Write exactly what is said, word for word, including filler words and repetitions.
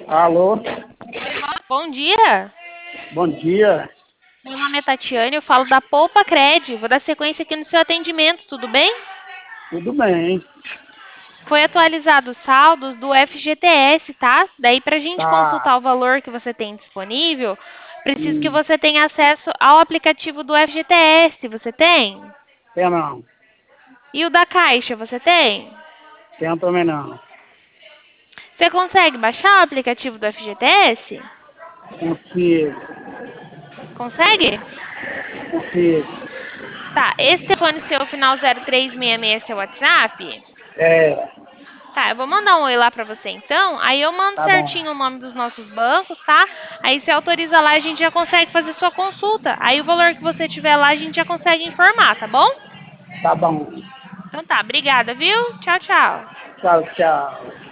Alô, Bom dia, bom dia. meu nome é Tatiane, eu falo da Poupa Cred. Vou dar sequência aqui no seu atendimento, tudo bem? Tudo bem? Foi atualizado os saldos do F G T S, tá? Daí, para a gente Tá. consultar o valor que você tem disponível, preciso que Hum, você tenha acesso ao aplicativo do F G T S. Você tem? tem não. E o da Caixa, você tem? Tem também não. Você consegue baixar o aplicativo do F G T S? Consigo, Consegue? consigo. Tá, esse telefone seu, final zero três seis seis, é seu WhatsApp? É, Tá, eu vou mandar um oi lá pra você então. Aí eu mando tá bom. certinho o nome dos nossos bancos, tá? Aí você autoriza lá, a gente já consegue fazer sua consulta. Aí o valor que você tiver lá, a gente já consegue informar, tá bom? Tá bom. Então tá, obrigada, viu? Tchau, tchau. Tchau, tchau.